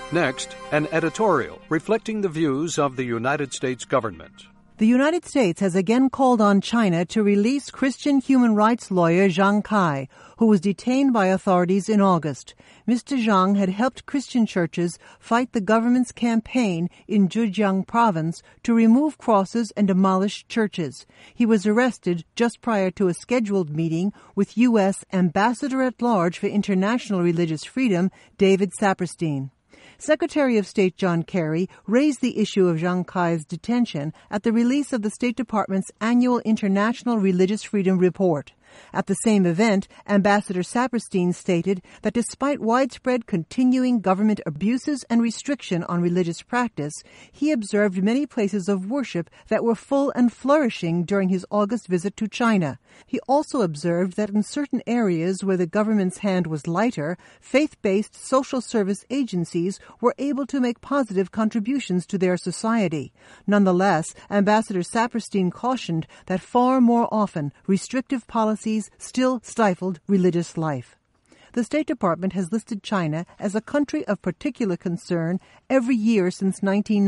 Next, an editorial reflecting the views of the United States government. The United States has again called on China to release Christian human rights lawyer Zhang Kai, who was detained by authorities in August. Mr. Zhang had helped Christian churches fight the government's campaign in Zhejiang province to remove crosses and demolish churches. He was arrested just prior to a scheduled meeting with U.S. Ambassador-at-Large for International Religious Freedom, David Saperstein. Secretary of State John Kerry raised the issue of Zhang Kai's detention at the release of the State Department's annual International Religious Freedom Report. At the same event, Ambassador Saperstein stated that despite widespread continuing government abuses and restriction on religious practice, he observed many places of worship that were full and flourishing during his August visit to China. He also observed that in certain areas where the government's hand was lighter, faith-based social service agencies were able to make positive contributions to their society. Nonetheless, Ambassador Saperstein cautioned that far more often restrictive policies still stifled religious life. The State Department has listed China as a country of particular concern every year since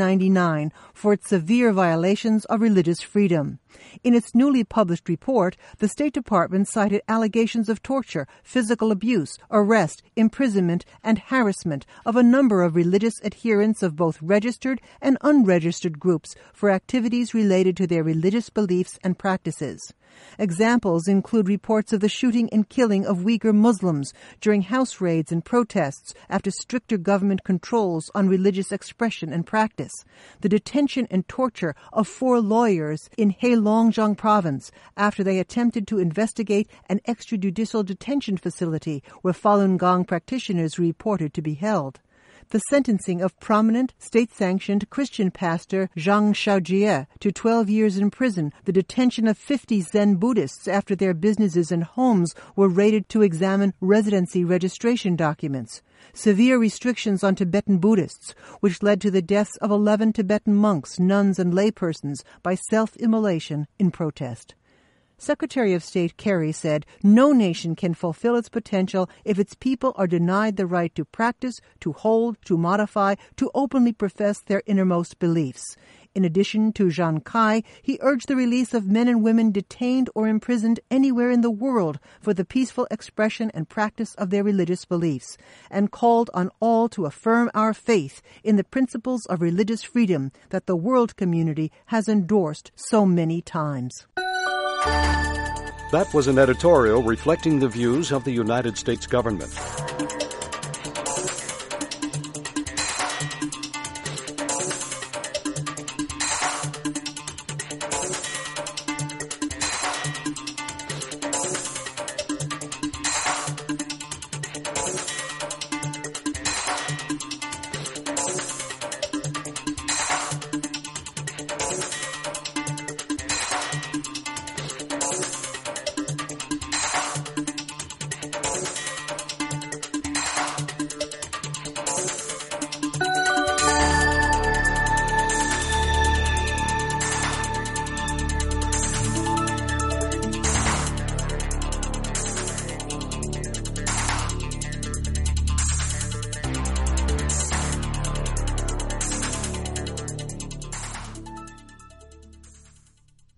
1999 for its severe violations of religious freedom. In its newly published report, the State Department cited allegations of torture, physical abuse, arrest, imprisonment, and harassment of a number of religious adherents of both registered and unregistered groups for activities related to their religious beliefs and practices. Examples include reports of the shooting and killing of Uyghur Muslims during house raids and protests after stricter government controls on religious expression and practice, the detention and torture of 4 lawyers in Heilongjiang province after they attempted to investigate an extrajudicial detention facility where Falun Gong practitioners reported to be held. The sentencing of prominent state-sanctioned Christian pastor Zhang Xiaojie to 12 years in prison, the detention of 50 Zen Buddhists after their businesses and homes were raided to examine residency registration documents, severe restrictions on Tibetan Buddhists, which led to the deaths of 11 Tibetan monks, nuns, and laypersons by self-immolation in protest. Secretary of State Kerry said, "No nation can fulfill its potential if its people are denied the right to practice, to hold, to modify, to openly profess their innermost beliefs." In addition to Zhang Kai, he urged the release of men and women detained or imprisoned anywhere in the world for the peaceful expression and practice of their religious beliefs, and called on all to affirm our faith in the principles of religious freedom that the world community has endorsed so many times. That was an editorial reflecting the views of the United States government.